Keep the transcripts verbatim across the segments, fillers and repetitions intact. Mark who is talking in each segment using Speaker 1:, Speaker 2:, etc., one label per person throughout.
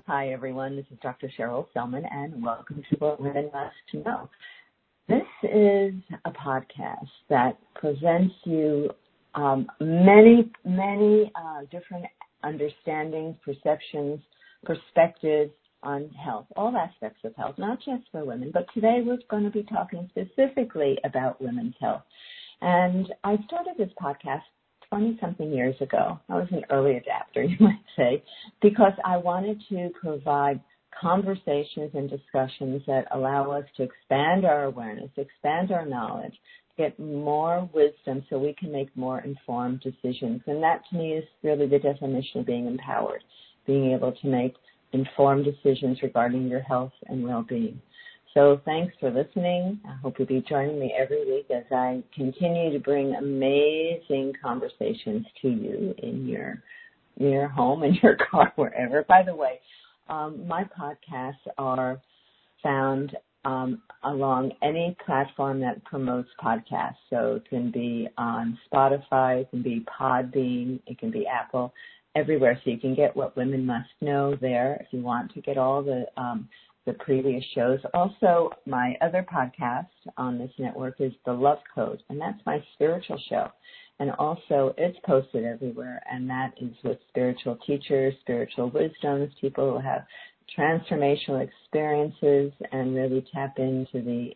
Speaker 1: Hi, everyone. This is Doctor Cheryl Selman, and welcome to What Women Must Know. This is a podcast that presents you um, many, many uh, different understandings, perceptions, perspectives on health, all aspects of health, not just for women. But today we're going to be talking specifically about women's health. And I started this podcast twenty-something years ago. I was an early adapter, you might say, because I wanted to provide conversations and discussions that allow us to expand our awareness, expand our knowledge, get more wisdom so we can make more informed decisions. And that, to me, is really the definition of being empowered, being able to make informed decisions regarding your health and well-being. So thanks for listening. I hope you'll be joining me every week as I continue to bring amazing conversations to you in your, in your home, in your car, wherever. By the way, um, my podcasts are found um, along any platform that promotes podcasts. So it can be on Spotify, it can be Podbean, it can be Apple, everywhere. So you can get What Women Must Know there if you want to get all the um, the previous shows. Also, my other podcast on this network is The Love Code, and that's my spiritual show. And also, it's posted everywhere, and that is with spiritual teachers, spiritual wisdoms, people who have transformational experiences and really tap into the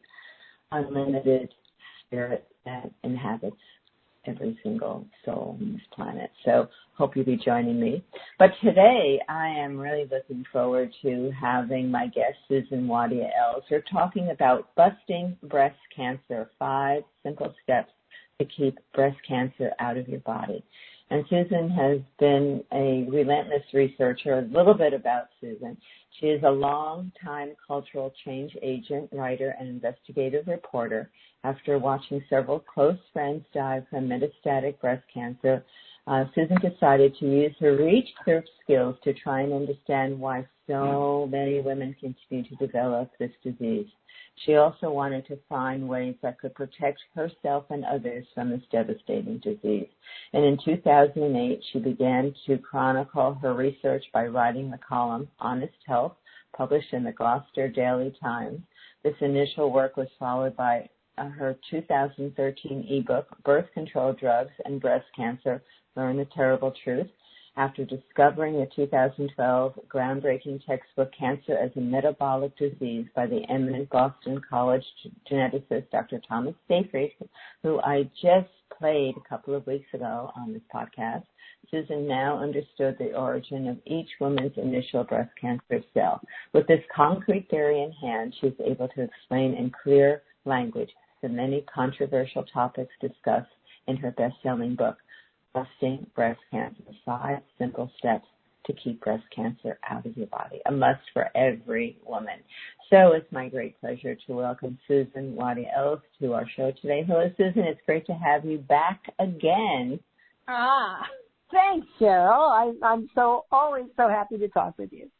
Speaker 1: unlimited spirit that inhabits every single soul on this planet. So hope you'll be joining me. But today I am really looking forward to having my guest, Susan Wadia-Ells. We're talking about busting breast cancer, five simple steps to keep breast cancer out of your body. And Susan has been a relentless researcher. A little bit about Susan. She is a long-time cultural change agent, writer, and investigative reporter. After watching several close friends die from metastatic breast cancer, uh, Susan decided to use her research skills to try and understand why so many women continue to develop this disease. She also wanted to find ways that could protect herself and others from this devastating disease. And in two thousand eight, she began to chronicle her research by writing the column Honest Health, published in the Gloucester Daily Times. This initial work was followed by uh, her two thousand thirteen ebook, Birth Control Drugs and Breast Cancer, Learn the Terrible Truth. After discovering the two thousand twelve groundbreaking textbook, Cancer as a Metabolic Disease, by the eminent Boston College geneticist, Doctor Thomas Seyfried, who I just played a couple of weeks ago on this podcast, Susan now understood the origin of each woman's initial breast cancer cell. With this concrete theory in hand, she was able to explain in clear language the many controversial topics discussed in her best-selling book, Busting Breast Cancer, Five Simple Steps to Keep Breast Cancer Out of Your Body, a must for every woman. So it's my great pleasure to welcome Susan Wadia-Ells to our show today. Hello, Susan. It's great to have you back again.
Speaker 2: Ah, thanks, Cheryl. I, I'm so always so happy to talk with you.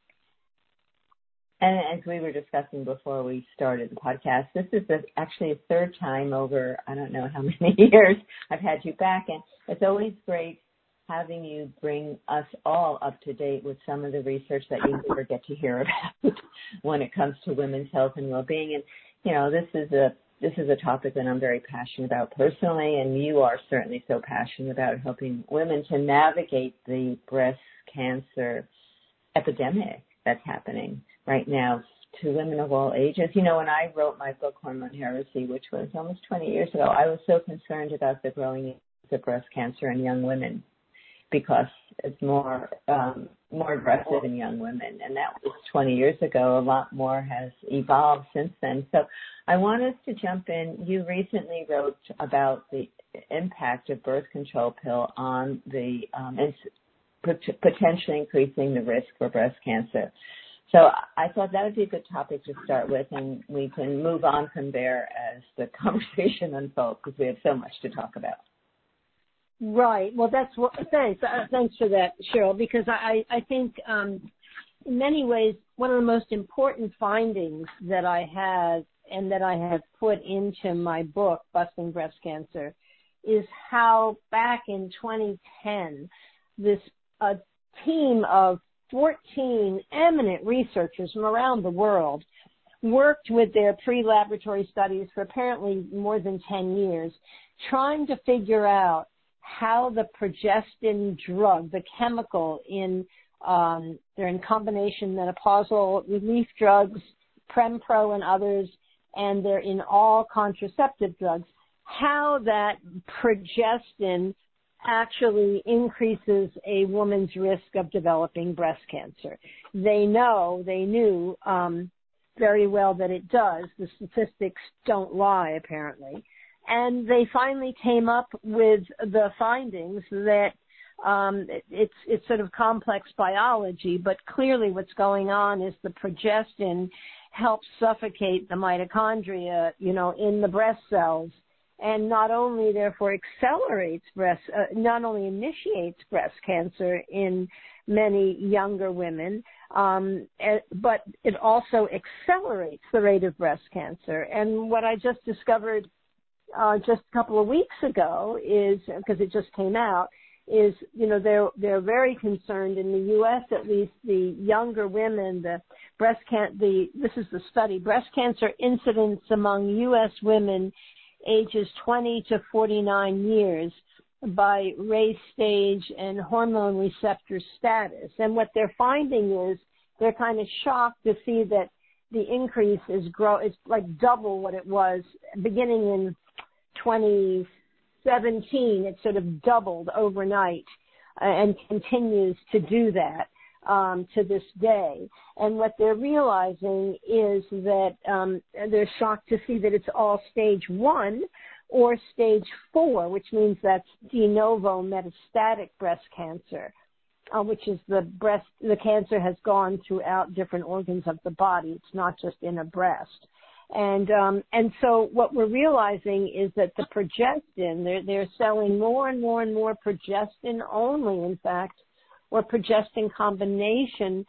Speaker 1: And as we were discussing before we started the podcast, this is the, actually the third time over I don't know how many years I've had you back, and it's always great having you bring us all up to date with some of the research that you never get to hear about when it comes to women's health and well-being. And you know, this is a this is a topic that I'm very passionate about personally, and you are certainly so passionate about helping women to navigate the breast cancer epidemic that's happening right now to women of all ages. You know, when I wrote my book, Hormone Heresy, which was almost twenty years ago, I was so concerned about the growing incidence of breast cancer in young women because it's more um, more aggressive in young women. And that was twenty years ago. A lot more has evolved since then. So I want us to jump in. You recently wrote about the impact of birth control pill on the um, potentially increasing the risk for breast cancer. So I thought that would be a good topic to start with, and we can move on from there as the conversation unfolds because we have so much to talk about.
Speaker 2: Right. Well, that's what, thanks. Uh, thanks for that, Cheryl, because I, I think um, in many ways one of the most important findings that I have and that I have put into my book, Busting Breast Cancer, is how back in twenty ten, this uh, team of fourteen eminent researchers from around the world worked with their pre-laboratory studies for apparently more than ten years, trying to figure out how the progestin drug, the chemical in, um, they're in combination menopausal relief drugs, Prempro and others, and they're in all contraceptive drugs, how that progestin actually increases a woman's risk of developing breast cancer. They know, they knew um, very well that it does. The statistics don't lie, apparently. And they finally came up with the findings that um, it, it's, it's sort of complex biology, but clearly what's going on is the progestin helps suffocate the mitochondria, you know, in the breast cells, and not only therefore accelerates breast, uh, not only initiates breast cancer in many younger women, um, but it also accelerates the rate of breast cancer. And what I just discovered uh, just a couple of weeks ago is, because it just came out, is, you know, they're, they're very concerned in the U S, at least the younger women, the breast can, the, this is the study, breast cancer incidence among U S women ages twenty to forty-nine years by race, stage, and hormone receptor status. And what they're finding is they're kind of shocked to see that the increase is grow, it's like double what it was beginning in twenty seventeen. It sort of doubled overnight uh, and continues to do that um, to this day. And what they're realizing is that um, they're shocked to see that it's all stage one or stage four, which means that's de novo metastatic breast cancer, uh, which is the breast, the cancer has gone throughout different organs of the body. It's not just in a breast. And um, and so what we're realizing is that the progestin, they're, they're selling more and more and more progestin only, in fact, or progestin combination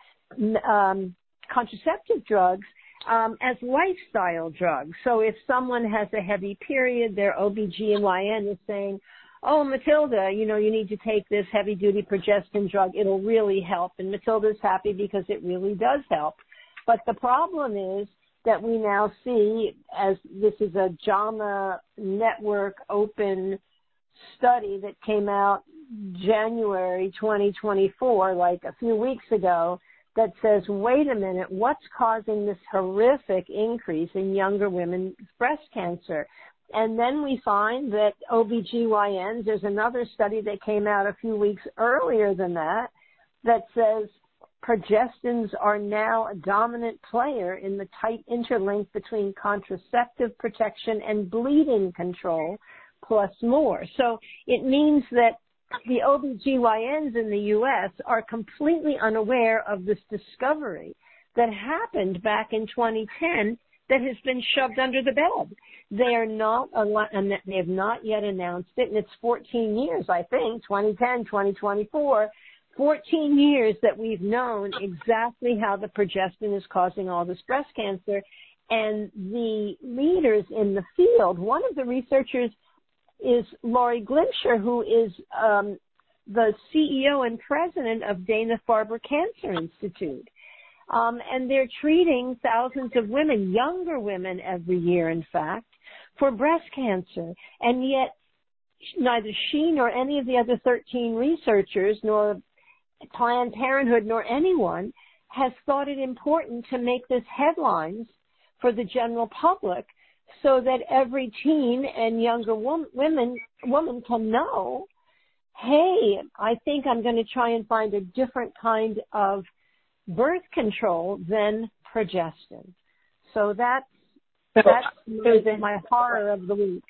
Speaker 2: um, contraceptive drugs um, as lifestyle drugs. So if someone has a heavy period, their O B G Y N is saying, oh, Matilda, you know, you need to take this heavy-duty progestin drug. It'll really help. And Matilda's happy because it really does help. But the problem is that we now see, as this is a JAMA Network open study that came out January twenty twenty-four, like a few weeks ago, that says, wait a minute, what's causing this horrific increase in younger women's breast cancer? And then we find that O B G Y Ns, there's another study that came out a few weeks earlier than that, that says progestins are now a dominant player in the tight interlink between contraceptive protection and bleeding control, plus more. So it means that the O B G Y Ns in the U S are completely unaware of this discovery that happened back in twenty ten that has been shoved under the bed. They are not, and they have not yet announced it, and it's fourteen years, I think, twenty ten, twenty twenty-four, fourteen years that we've known exactly how the progestin is causing all this breast cancer. And the leaders in the field, one of the researchers is Laurie Glimcher, who is um, the C E O and president of Dana-Farber Cancer Institute. Um, and they're treating thousands of women, younger women every year, in fact, for breast cancer. And yet neither she nor any of the other thirteen researchers, nor Planned Parenthood, nor anyone has thought it important to make this headlines for the general public, so that every teen and younger woman, women, woman can know, hey, I think I'm going to try and find a different kind of birth control than progestin. So that's,
Speaker 1: so,
Speaker 2: that's
Speaker 1: so
Speaker 2: my horror of the week.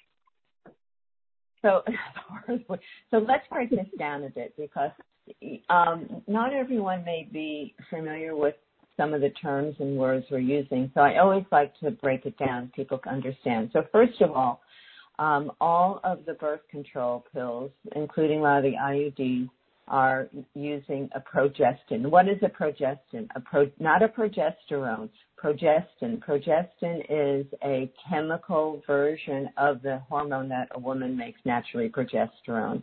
Speaker 1: So, so let's break this down a bit, because um, not everyone may be familiar with some of the terms and words we're using. So I always like to break it down so people can understand. So first of all, um, all of the birth control pills, including a lot of the I U Ds, are using a progestin. What is a progestin? A pro, not a progesterone. Progestin. Progestin is a chemical version of the hormone that a woman makes naturally, progesterone.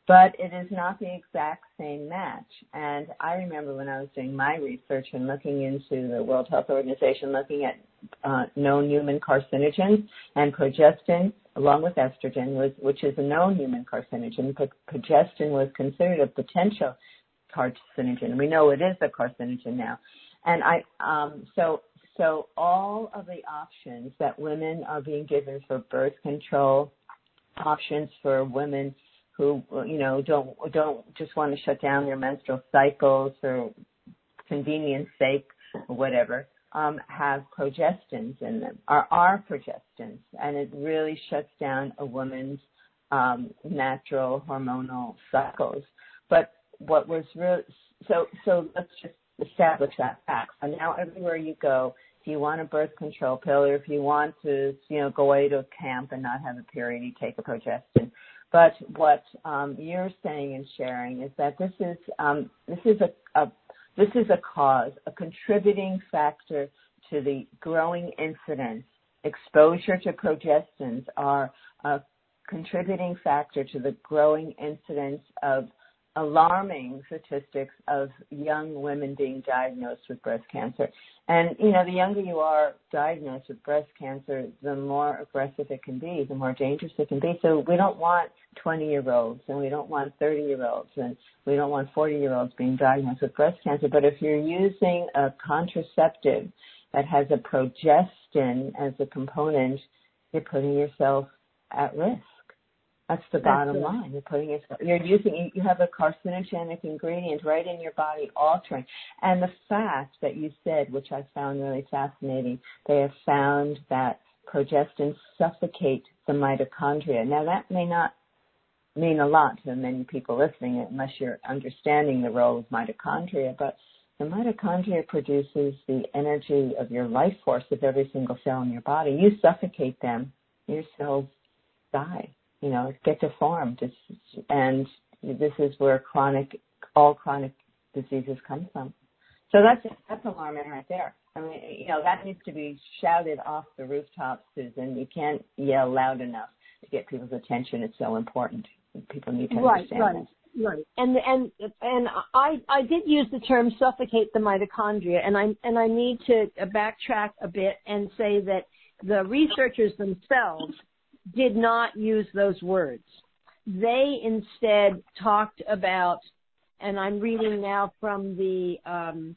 Speaker 1: but it is not the exact same match. And I remember when I was doing my research and looking into the World Health Organization, looking at uh, known human carcinogens, and progestin, along with estrogen, was, which is a known human carcinogen, but progestin was considered a potential carcinogen. We know it is a carcinogen now. And I, um, so, so all of the options that women are being given for birth control, options for women who, you know, don't don't just want to shut down their menstrual cycles for convenience sake or whatever, um, have progestins in them, or are progestins, and it really shuts down a woman's um, natural hormonal cycles. But what was real, so so let's just establish that fact. And now everywhere you go, if you want a birth control pill, or if you want to, you know, go away to a camp and not have a period, you take a progestin. But what um, you're saying and sharing is that this is um, this is a, a this is a cause, a contributing factor to the growing incidence. Exposure to progestins are a contributing factor to the growing incidence of alarming statistics of young women being diagnosed with breast cancer. And, you know, the younger you are diagnosed with breast cancer, the more aggressive it can be, the more dangerous it can be. So we don't want twenty-year-olds, and we don't want thirty-year-olds, and we don't want forty-year-olds being diagnosed with breast cancer. But if you're using a contraceptive that has a progestin as a component, you're putting yourself at risk. That's the bottom
Speaker 2: That's
Speaker 1: line. You're putting it, you're using, you have a carcinogenic ingredient right in your body altering. And the fact that you said, which I found really fascinating, they have found that progestin suffocate the mitochondria. Now that may not mean a lot to many people listening unless you're understanding the role of mitochondria, but the mitochondria produces the energy of your life force of every single cell in your body. You suffocate them, your cells die. You know, get deformed, it's, and this is where chronic, all chronic diseases come from. So that's that's alarming right there. I mean, you know, that needs to be shouted off the rooftops, Susan. You can't yell loud enough to get people's attention. It's so important. People need to
Speaker 2: right,
Speaker 1: understand
Speaker 2: right,
Speaker 1: that.
Speaker 2: Right, and and and I I did use the term suffocate the mitochondria, and I and I need to backtrack a bit and say that the researchers themselves did not use those words. They instead talked about, and I'm reading now from the, um,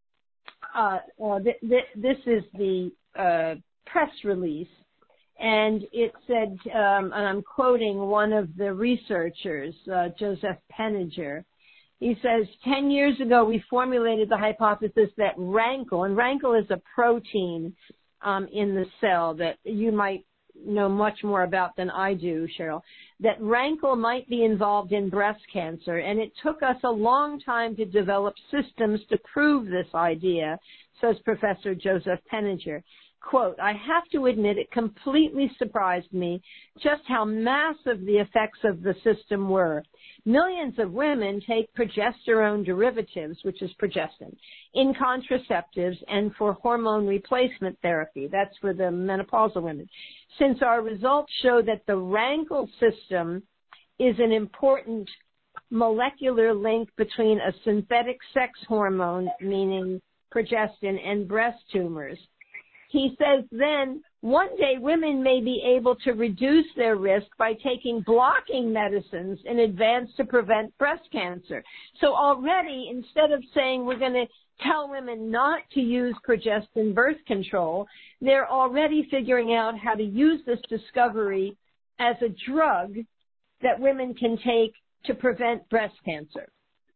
Speaker 2: uh, uh, th- th- this is the uh, press release, and it said, um, and I'm quoting one of the researchers, uh, Joseph Penninger. He says, ten years ago we formulated the hypothesis that rankle, and rankle is a protein um, in the cell that you might know much more about than I do, Cheryl, that rankle might be involved in breast cancer, and it took us a long time to develop systems to prove this idea, says Professor Joseph Penninger. Quote, I have to admit it completely surprised me just how massive the effects of the system were. Millions of women take progesterone derivatives, which is progestin, in contraceptives and for hormone replacement therapy. That's for the menopausal women. Since our results show that the rankle system is an important molecular link between a synthetic sex hormone, meaning progestin, and breast tumors. He says then, one day women may be able to reduce their risk by taking blocking medicines in advance to prevent breast cancer. So already, instead of saying we're going to tell women not to use progestin birth control, they're already figuring out how to use this discovery as a drug that women can take to prevent breast cancer.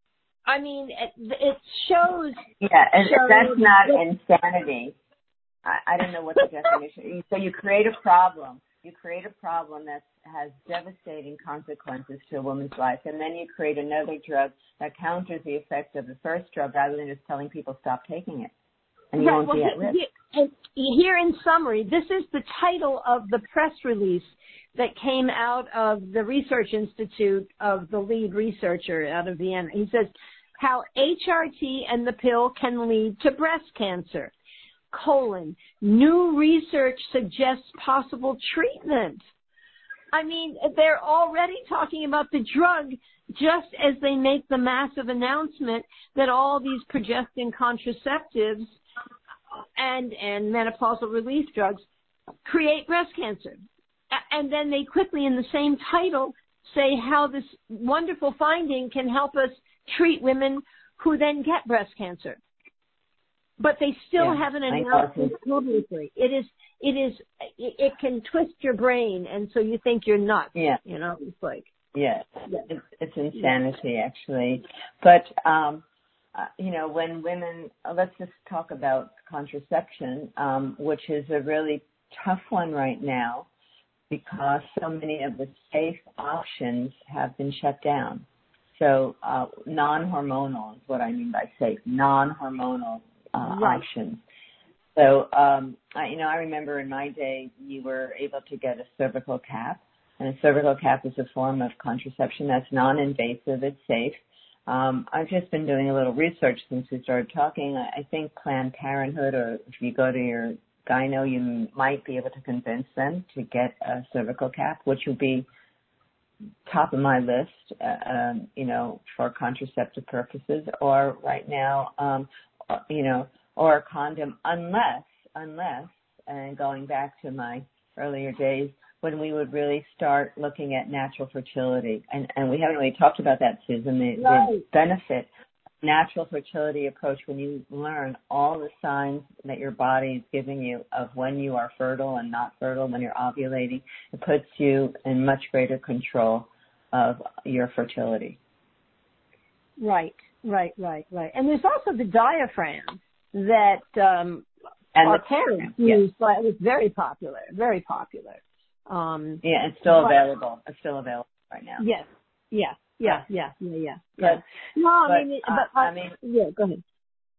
Speaker 2: I mean, it, it shows...
Speaker 1: Yeah, and
Speaker 2: shows
Speaker 1: that's not insanity. I, I don't know what the definition. So you create a problem. You create a problem that has devastating consequences to a woman's life, and then you create another drug that counters the effect of the first drug rather than just telling people stop taking it. And you
Speaker 2: right,
Speaker 1: won't
Speaker 2: well,
Speaker 1: be at risk.
Speaker 2: Here, here in summary, this is the title of the press release that came out of the Research Institute of the lead researcher out of Vienna. He says, how H R T and the pill can lead to breast cancer. Colon, new research suggests possible treatment. I mean, they're already talking about the drug just as they make the massive announcement that all these progestin contraceptives and, and menopausal relief drugs create breast cancer. And then they quickly, in the same title, say how this wonderful finding can help us treat women who then get breast cancer. But they still
Speaker 1: yeah,
Speaker 2: haven't announced it publicly. It is, it is, it can twist your brain, and so you think you're nuts.
Speaker 1: Yeah.
Speaker 2: You know, it's like.
Speaker 1: Yeah,
Speaker 2: yeah.
Speaker 1: it's, it's insanity, yeah. actually. But, um, uh, you know, when women, uh, let's just talk about contraception, um, which is a really tough one right now because so many of the safe options have been shut down. So uh, non-hormonal is what I mean by safe, non-hormonal uh,
Speaker 2: right.
Speaker 1: options. So, um, I, you know, I remember in my day you were able to get a cervical cap, and a cervical cap is a form of contraception that's non-invasive, it's safe. Um, I've just been doing a little research since we started talking. I, I think Planned Parenthood, or if you go to your gyno, you might be able to convince them to get a cervical cap, which would be top of my list, uh, um, you know, for contraceptive purposes, or right now, um, you know, or a condom, unless, unless, and going back to my earlier days, when we would really start looking at natural fertility. And, and we haven't really talked about that, Susan, the,
Speaker 2: right.
Speaker 1: the benefit natural fertility approach, when you learn all the signs that your body is giving you of when you are fertile and not fertile, when you're ovulating, it puts you in much greater control of your fertility.
Speaker 2: Right, right, right, right. And there's also the diaphragm that um,
Speaker 1: and
Speaker 2: our
Speaker 1: the,
Speaker 2: parents
Speaker 1: yes.
Speaker 2: used, but it was very popular, very popular. Um,
Speaker 1: yeah, it's still
Speaker 2: but,
Speaker 1: available. It's still available right now.
Speaker 2: Yes, yeah, yeah, yeah, yeah, yeah.
Speaker 1: But,
Speaker 2: yeah. No, I
Speaker 1: but,
Speaker 2: mean,
Speaker 1: uh,
Speaker 2: but, uh,
Speaker 1: I mean,
Speaker 2: yeah, go ahead.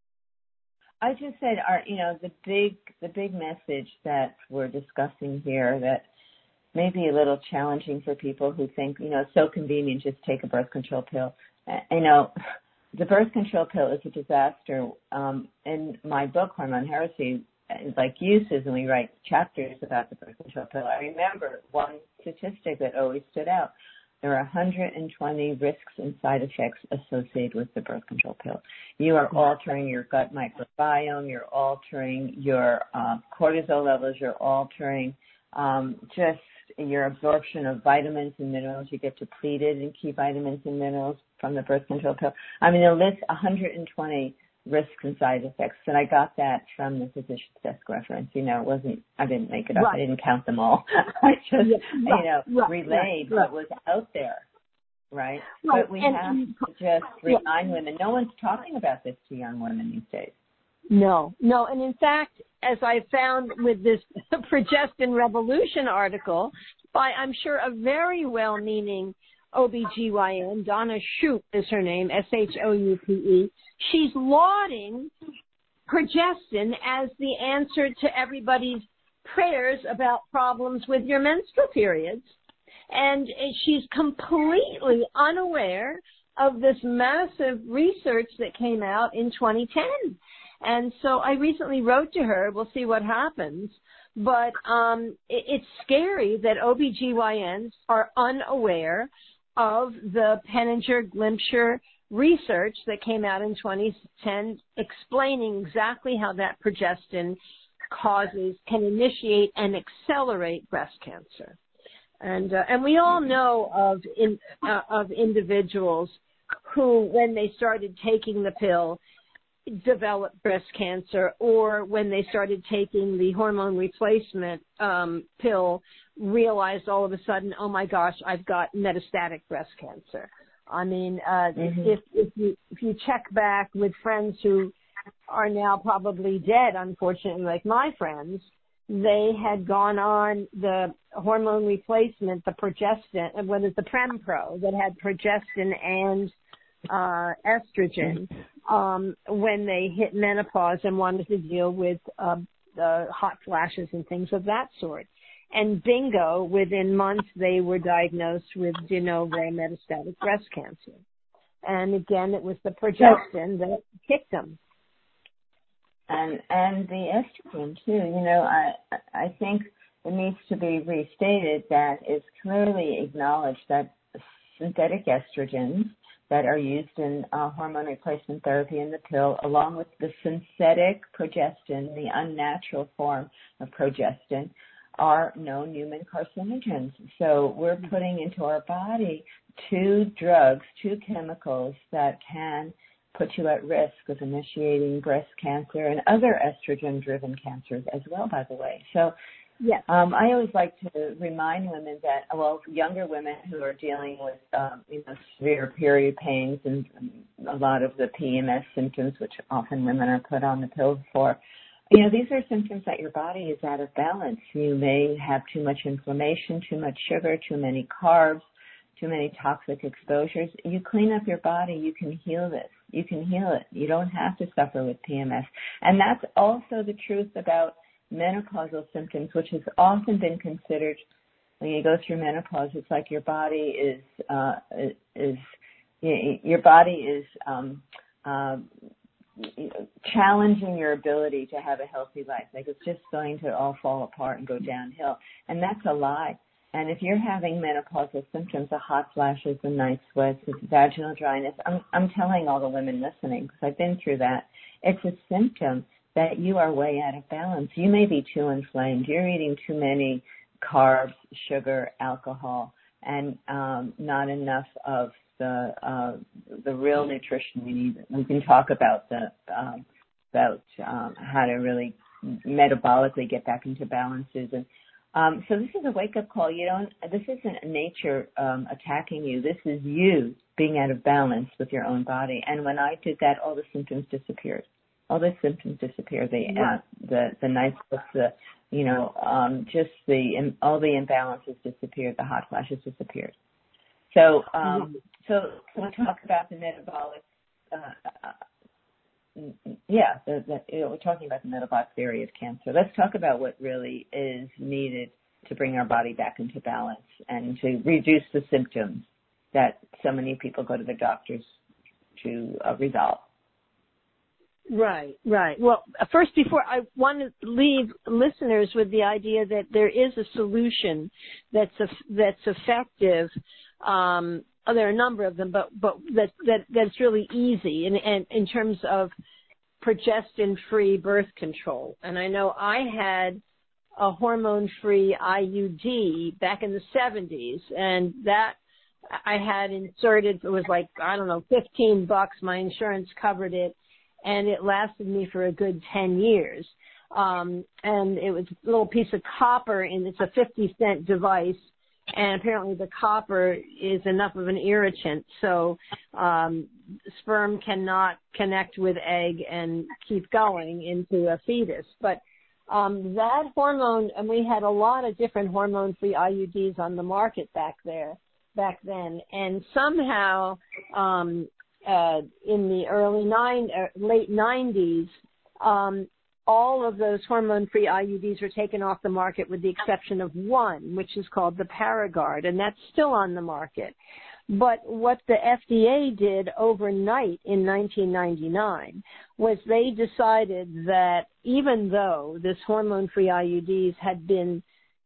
Speaker 1: I just said, our, you know, the big, the big message that we're discussing here that may be a little challenging for people who think, you know, it's so convenient, just take a birth control pill. Uh, you know, the birth control pill is a disaster. Um, in my book, Hormone Heresy, like you, Susan, we write chapters about the birth control pill. I remember one statistic that always stood out. There are one hundred twenty risks and side effects associated with the birth control pill. You are altering your gut microbiome. You're altering your uh, cortisol levels. You're altering um, just your absorption of vitamins and minerals. You get depleted in key vitamins and minerals from the birth control pill. I mean, it lists one hundred twenty risks and side effects, and I got that from the physician's desk reference. You know, it wasn't, I didn't make it up.
Speaker 2: Right.
Speaker 1: I didn't count them all. I just,
Speaker 2: yeah, right,
Speaker 1: you know,
Speaker 2: right,
Speaker 1: relayed
Speaker 2: right, right.
Speaker 1: what was out there, right?
Speaker 2: Right.
Speaker 1: But we
Speaker 2: and,
Speaker 1: have
Speaker 2: and,
Speaker 1: to just remind
Speaker 2: yeah.
Speaker 1: women. No one's talking about this to young women these days.
Speaker 2: No, no. And in fact, as I found with this Progestin Revolution article by, I'm sure, a very well-meaning O B G Y N, Donna Shoup is her name, S H O U P E, she's lauding progestin as the answer to everybody's prayers about problems with your menstrual periods. And she's completely unaware of this massive research that came out in twenty ten. And so I recently wrote to her. We'll see what happens. But um, it, it's scary that O B G Y Ns are unaware of the Penninger-Glimcher research that came out in twenty ten explaining exactly how that progestin causes, can initiate and accelerate breast cancer. And uh, and we all know of in, uh, of individuals who, when they started taking the pill, developed breast cancer, or when they started taking the hormone replacement um, pill, realized all of a sudden, oh my gosh, I've got metastatic breast cancer. I mean, uh, mm-hmm. if if you if you check back with friends who are now probably dead, unfortunately, like my friends, they had gone on the hormone replacement, the progestin, what is the Prempro, that had progestin and uh, estrogen um, when they hit menopause and wanted to deal with uh, the hot flashes and things of that sort. And bingo, within months they were diagnosed with de novo metastatic breast cancer. And again, it was the progestin that kicked them.
Speaker 1: And and the estrogen too. You know, I I think it needs to be restated that it's clearly acknowledged that synthetic estrogens that are used in uh, hormone replacement therapy in the pill, along with the synthetic progestin, the unnatural form of progestin, are known human carcinogens. So we're putting into our body two drugs, two chemicals that can put you at risk of initiating breast cancer and other estrogen-driven cancers as well, by the way. So
Speaker 2: yes.
Speaker 1: um, I always like to remind women that, well, younger women who are dealing with, um, you know, severe period pains and a lot of the P M S symptoms, which often women are put on the pills for, you know, these are symptoms that your body is out of balance. You may have too much inflammation, too much sugar, too many carbs, too many toxic exposures. You clean up your body, you can heal this. You can heal it. You don't have to suffer with P M S. And that's also the truth about menopausal symptoms, which has often been considered, when you go through menopause, it's like your body is, uh, is, your body is, um, um, challenging your ability to have a healthy life. Like it's just going to all fall apart and go downhill. And that's a lie. And if you're having menopausal symptoms, the hot flashes, the night sweats, the vaginal dryness, I'm, I'm telling all the women listening, because I've been through that, it's a symptom that you are way out of balance. You may be too inflamed. You're eating too many carbs, sugar, alcohol, and um, not enough of the uh, the real nutrition we need. We can talk about the um, about um, how to really metabolically get back into balances. And um, so this is a wake up call. You don't. This isn't nature um, attacking you. This is you being out of balance with your own body. And when I did that, all the symptoms disappeared. All the symptoms disappeared. The
Speaker 2: right.
Speaker 1: uh, the the night sweats, the you know, um, just the all the imbalances disappeared. The hot flashes disappeared. So, um, so can we talk about the metabolic? Uh, uh, yeah, the, the, you know, we're talking about the metabolic theory of cancer. Let's talk about what really is needed to bring our body back into balance and to reduce the symptoms that so many people go to the doctors to uh, resolve.
Speaker 2: Right, right. Well, first, before I want to leave listeners with the idea that there is a solution that's a, that's effective. Um, oh, there are a number of them, but but that that that's really easy, and and in terms of progestin-free birth control. And I know I had a hormone-free I U D back in the seventies, and that I had inserted. It was like I don't know, fifteen bucks. My insurance covered it. And it lasted me for a good ten years. Um, and it was a little piece of copper, and it's a fifty cent device. And apparently the copper is enough of an irritant, so um, sperm cannot connect with egg and keep going into a fetus. But um, that hormone, and we had a lot of different hormone-free I U Ds on the market back there, back then. And somehow, um, Uh, in the early nine, uh, late nineties, um, all of those hormone-free I U Ds were taken off the market with the exception of one, which is called the Paragard, and that's still on the market. But what the F D A did overnight in nineteen ninety-nine was they decided that even though this hormone-free I U Ds had been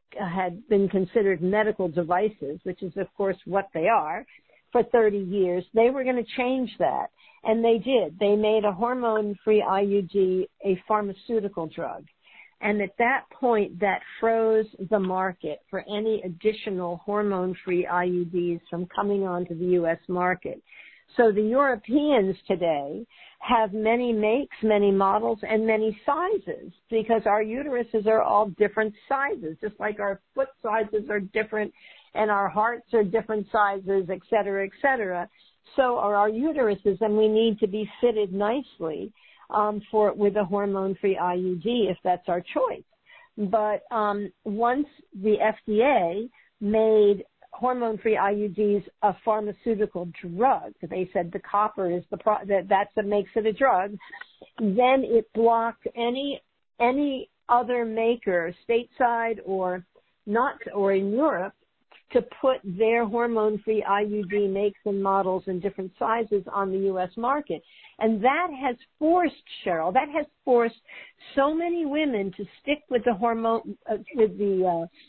Speaker 2: had been considered medical devices, which is of course what they are, for thirty years, they were going to change that. And they did. They made a hormone-free I U D a pharmaceutical drug. And at that point, that froze the market for any additional hormone-free I U Ds from coming onto the U S market. So the Europeans today have many makes, many models, and many sizes because our uteruses are all different sizes, just like our foot sizes are different and our hearts are different sizes, et cetera, et cetera. So are our uteruses, and we need to be fitted nicely um, for with a hormone-free I U D if that's our choice. But um, once the F D A made hormone-free I U Ds a pharmaceutical drug, they said the copper is the pro- that that's what makes it a drug, then it blocked any any other maker stateside or not or in Europe to put their hormone-free I U D makes and models in different sizes on the U S market. And that has forced, Cheryl, that has forced so many women to stick with the hormone, uh, with the uh,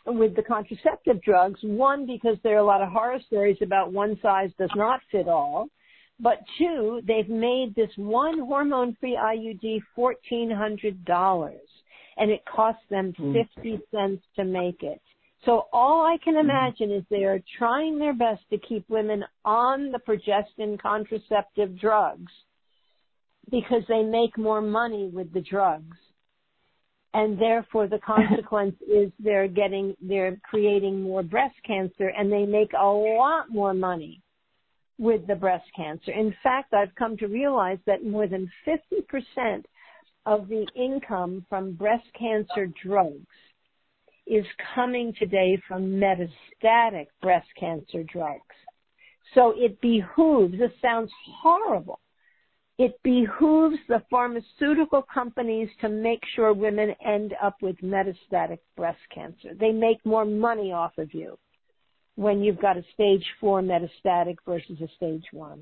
Speaker 2: with the contraceptive drugs. One, because there are a lot of horror stories about one size does not fit all. But two, they've made this one hormone-free I U D fourteen hundred dollars, and it costs them fifty cents to make it. So all I can imagine is they are trying their best to keep women on the progestin contraceptive drugs because they make more money with the drugs. And therefore the consequence is they're getting, they're creating more breast cancer, and they make a lot more money with the breast cancer. In fact, I've come to realize that more than fifty percent of the income from breast cancer drugs is coming today from metastatic breast cancer drugs. So it behooves, this sounds horrible, it behooves the pharmaceutical companies to make sure women end up with metastatic breast cancer. They make more money off of you when you've got a stage four metastatic versus a stage one.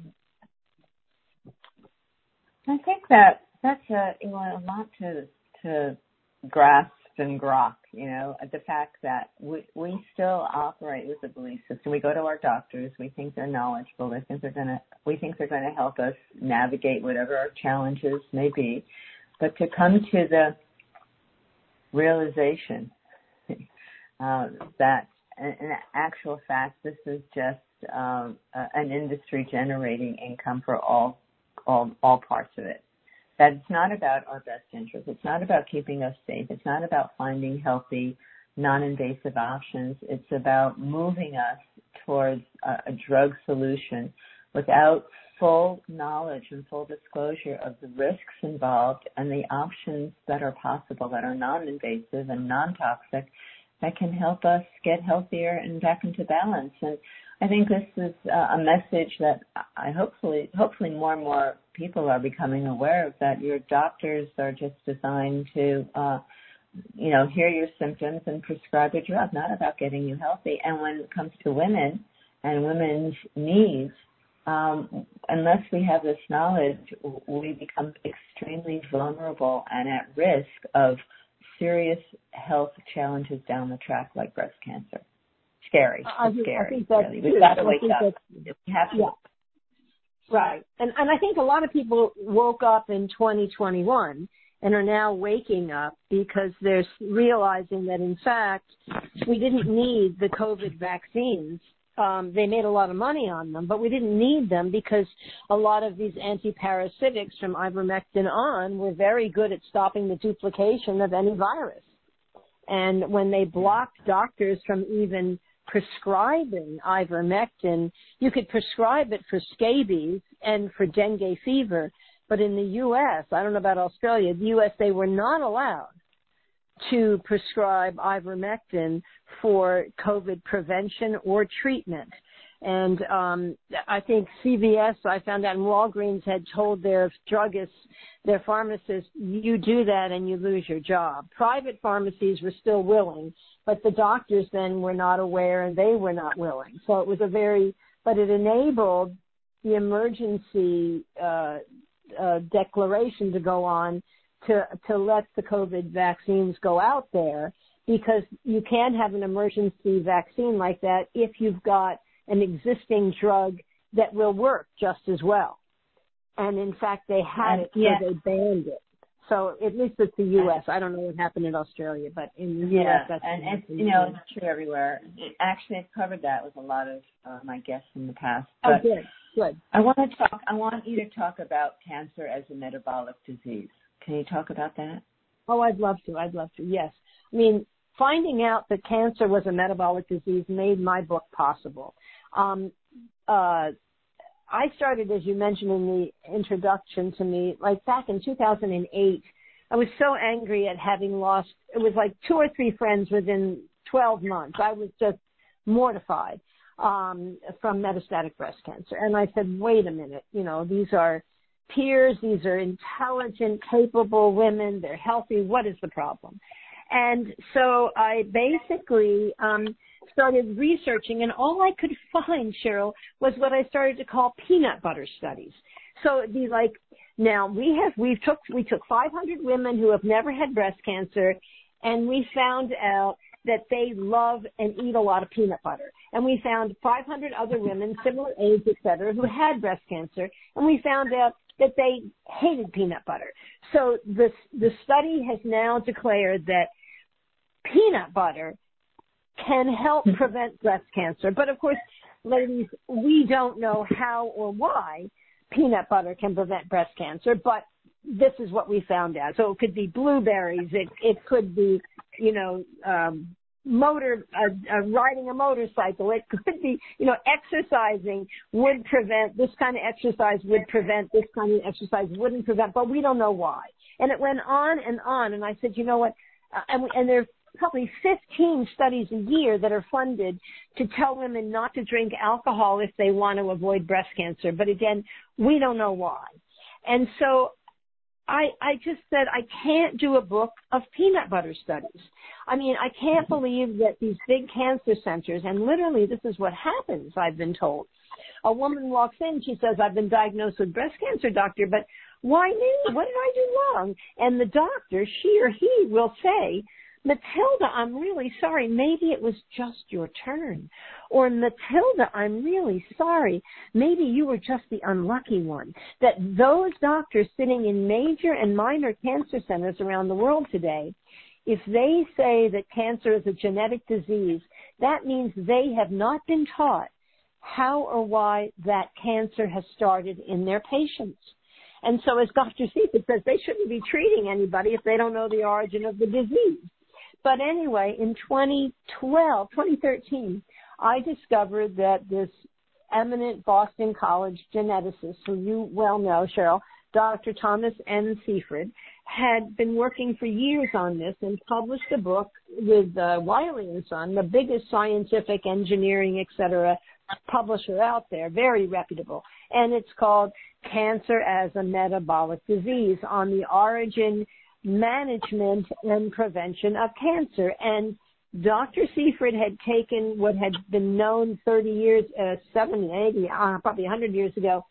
Speaker 1: I think that that's a, you know, a lot to to grasp and grok, you know, the fact that we we still operate with a belief system. We go to our doctors, we think they're knowledgeable, they think they're gonna we think they're gonna help us navigate whatever our challenges may be. But to come to the realization uh, that in actual fact, this is just um, uh, an industry generating income for all, all, all parts of it. That it's not about our best interest. It's not about keeping us safe. It's not about finding healthy, non-invasive options. It's about moving us towards a, a drug solution without full knowledge and full disclosure of the risks involved and the options that are possible that are non-invasive and non-toxic that can help us get healthier and back into balance. And I think this is uh, a message that I hopefully, hopefully more and more people are becoming aware of, that your doctors are just designed to, uh, you know, hear your symptoms and prescribe a drug, not about getting you healthy. And when it comes to women and women's needs, um, unless we have this knowledge, we become extremely vulnerable and at risk of serious health challenges down the track, like breast cancer. Scary.
Speaker 2: I,
Speaker 1: it's scary.
Speaker 2: I think that's
Speaker 1: really.
Speaker 2: We've
Speaker 1: We've got to
Speaker 2: I
Speaker 1: wake up. We have to.
Speaker 2: Yeah. Right. And and I think a lot of people woke up in twenty twenty-one and are now waking up because they're realizing that, in fact, we didn't need the COVID vaccines. Um, they made a lot of money on them, but we didn't need them because a lot of these antiparasitics from ivermectin on were very good at stopping the duplication of any virus. And when they blocked doctors from even prescribing ivermectin, you could prescribe it for scabies and for dengue fever, but in the U S, I don't know about Australia, the U S, they were not allowed to prescribe ivermectin for COVID prevention or treatment. And um, I think C V S, I found out, and Walgreens had told their druggists, their pharmacists, you do that and you lose your job. Private pharmacies were still willing, but the doctors then were not aware and they were not willing. So it was a very, but it enabled the emergency uh, uh, declaration to go on to to let the COVID vaccines go out there, because you can't have an emergency vaccine like that if you've got an existing drug that will work just as well. And in fact, they had it,
Speaker 1: yeah.
Speaker 2: so they banned it. So at least it's the U S. I don't know what happened in Australia, but in the
Speaker 1: yeah,
Speaker 2: U S, that's
Speaker 1: and it's, you know, it's true everywhere. It, actually, I've covered that with a lot of uh, my guests in the past. But
Speaker 2: oh, good, good.
Speaker 1: I want to talk. I want you to talk about cancer as a metabolic disease. Can you talk about that?
Speaker 2: Oh, I'd love to. I'd love to. Yes. I mean, finding out that cancer was a metabolic disease made my book possible. Um, uh, I started, as you mentioned in the introduction to me, like back in two thousand eight. I was so angry at having lost, it was like two or three friends within twelve months. I was just mortified um, from metastatic breast cancer. And I said, wait a minute, you know, these are peers, these are intelligent, capable women, they're healthy, what is the problem? And so I basically um, started researching, and all I could find, Cheryl, was what I started to call peanut butter studies. So it'd be like, now we have, we took, we took five hundred women who have never had breast cancer, and we found out that they love and eat a lot of peanut butter. And we found five hundred other women, similar age, et cetera, who had breast cancer, and we found out that they hated peanut butter. So the, the study has now declared that peanut butter can help prevent breast cancer. But of course, ladies, we don't know how or why peanut butter can prevent breast cancer, but this is what we found out. So it could be blueberries. It, it could be, you know, um, motor, uh, uh, riding a motorcycle. It could be, you know, exercising would prevent, this kind of exercise would prevent, this kind of exercise wouldn't prevent, but we don't know why. And it went on and on. And I said, you know what? Uh, and, we, and there are probably fifteen studies a year that are funded to tell women not to drink alcohol if they want to avoid breast cancer. But again, we don't know why. And so I, I just said, I can't do a book of peanut butter studies. I mean, I can't believe that these big cancer centers, and literally this is what happens, I've been told. A woman walks in, she says, I've been diagnosed with breast cancer, doctor, but why me? What did I do wrong? And the doctor, she or he, will say, Matilda, I'm really sorry. Maybe it was just your turn. Or Matilda, I'm really sorry. Maybe you were just the unlucky one. That those doctors sitting in major and minor cancer centers around the world today, if they say that cancer is a genetic disease, that means they have not been taught how or why that cancer has started in their patients. And so as Doctor Seifert says, they shouldn't be treating anybody if they don't know the origin of the disease. But anyway, in twenty twelve, twenty thirteen, I discovered that this eminent Boston College geneticist, who you well know, Cheryl, Doctor Thomas N. Seifert, had been working for years on this and published a book with uh, Wiley and Son, the biggest scientific, engineering, et cetera, publisher out there, very reputable. And it's called Cancer as a Metabolic Disease, on the origin, management, and prevention of cancer. And Doctor Seifert had taken what had been known thirty years, uh, seventy, eighty, uh, probably one hundred years ago,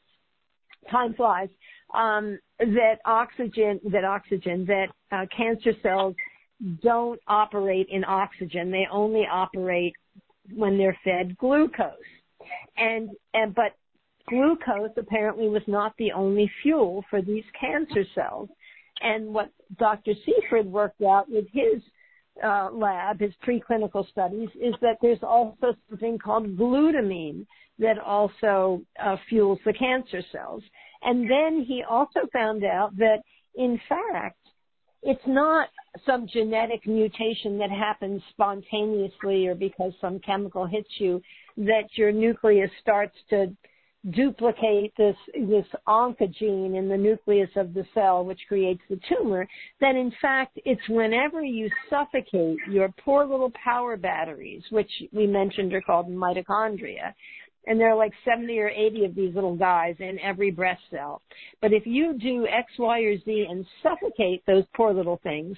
Speaker 2: time flies, um, that oxygen, that oxygen, that uh, cancer cells don't operate in oxygen. They only operate when they're fed glucose. And, and but glucose apparently was not the only fuel for these cancer cells. And what Doctor Seifert worked out with his uh, lab, his preclinical studies, is that there's also something called glutamine that also uh, fuels the cancer cells. And then he also found out that, in fact, it's not some genetic mutation that happens spontaneously or because some chemical hits you that your nucleus starts to duplicate this this oncogene in the nucleus of the cell, which creates the tumor. That in fact it's whenever you suffocate your poor little power batteries, which we mentioned are called mitochondria, and there are like seventy or eighty of these little guys in every breast cell. But if you do X, Y, or Z and suffocate those poor little things,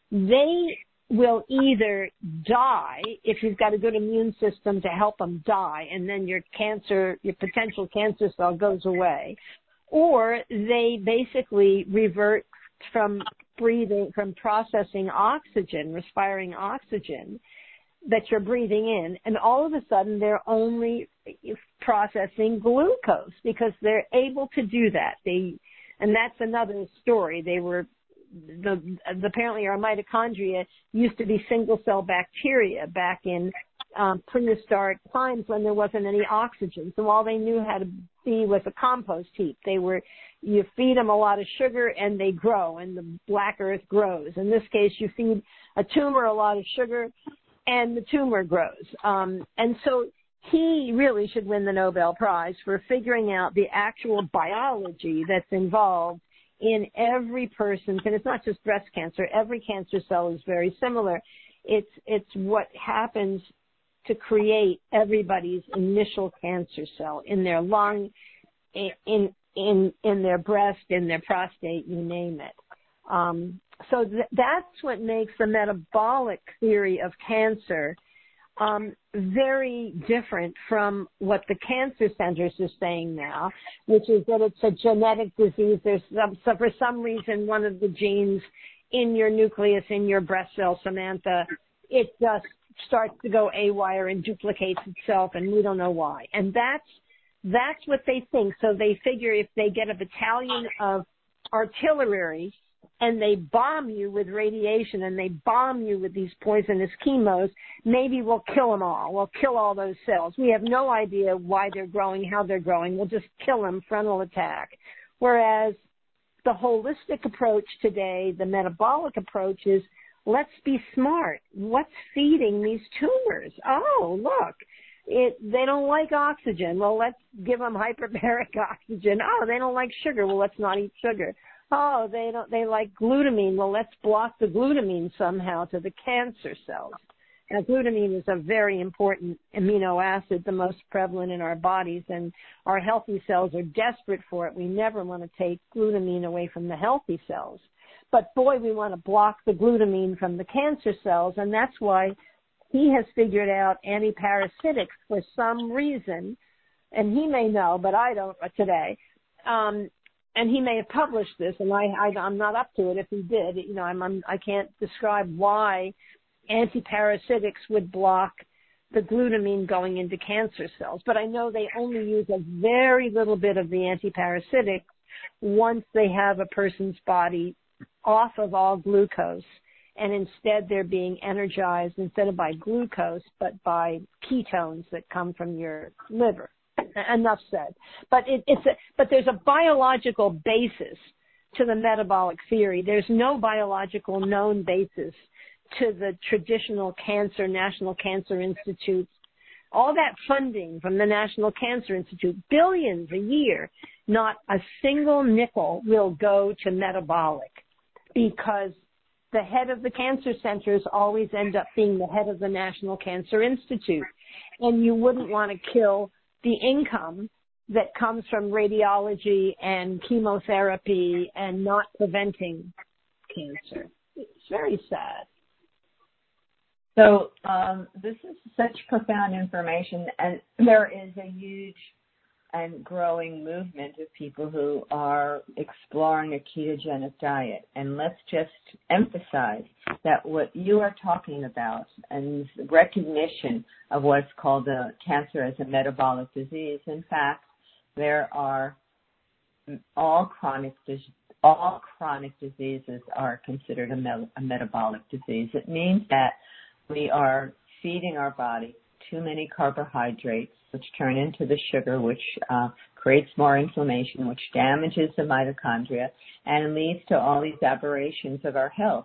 Speaker 2: they will either die if you've got a good immune system to help them die, and then your cancer, your potential cancer cell goes away, or they basically revert from breathing, from processing oxygen, respiring oxygen that you're breathing in, and all of a sudden they're only processing glucose because they're able to do that. They, and that's another story. They were The, the, apparently our mitochondria used to be single-cell bacteria back in um, prehistoric times when there wasn't any oxygen. So all they knew how to be was a compost heap. They were, you feed them a lot of sugar and they grow, and the black earth grows. In this case, you feed a tumor a lot of sugar and the tumor grows. Um, and so he really should win the Nobel Prize for figuring out the actual biology that's involved in every person's, and it's not just breast cancer, every cancer cell is very similar. It's it's what happens to create everybody's initial cancer cell in their lung, in in in their breast, in their prostate, you name it. Um, so th- that's what makes the metabolic theory of cancer Um, very different from what the cancer centers are saying now, which is that it's a genetic disease. There's some, so for some reason, one of the genes in your nucleus, in your breast cell, Samantha, it just starts to go awry and duplicates itself, and we don't know why. And that's that's what they think. So they figure if they get a battalion of artillery and they bomb you with radiation and they bomb you with these poisonous chemos, maybe we'll kill them all. We'll kill all those cells. We have no idea why they're growing, how they're growing. We'll just kill them, frontal attack. Whereas the holistic approach today, the metabolic approach is, let's be smart. What's feeding these tumors? Oh, look, it, they don't like oxygen. Well, let's give them hyperbaric oxygen. Oh, they don't like sugar. Well, let's not eat sugar. Oh, they don't, they like glutamine. Well, let's block the glutamine somehow to the cancer cells. Now, glutamine is a very important amino acid, the most prevalent in our bodies, and our healthy cells are desperate for it. We never want to take glutamine away from the healthy cells. But boy, we want to block the glutamine from the cancer cells, and that's why he has figured out antiparasitics for some reason, and he may know, but I don't today. Um, and he may have published this, and I, I, I'm not up to it if he did. You know, I'm, I'm, I can't describe why antiparasitics would block the glutamine going into cancer cells, but I know they only use a very little bit of the antiparasitic once they have a person's body off of all glucose, and instead they're being energized instead of by glucose, but by ketones that come from your liver. Enough said. But it, it's a, but there's a biological basis to the metabolic theory. There's no biological known basis to the traditional cancer, National Cancer Institute. All that funding from the National Cancer Institute, billions a year, not a single nickel will go to metabolic, because the head of the cancer centers always end up being the head of the National Cancer Institute. And you wouldn't want to kill the income that comes from radiology and chemotherapy and not preventing cancer. It's very sad.
Speaker 1: So um, this is such profound information, and there is a huge and growing movement of people who are exploring a ketogenic diet. And let's just emphasize that what you are talking about and recognition of what's called a cancer as a metabolic disease. In fact, there are all chronic all chronic diseases are considered a, me- a metabolic disease. It means that we are feeding our body too many carbohydrates, which turn into the sugar, which uh, creates more inflammation, which damages the mitochondria, and leads to all these aberrations of our health.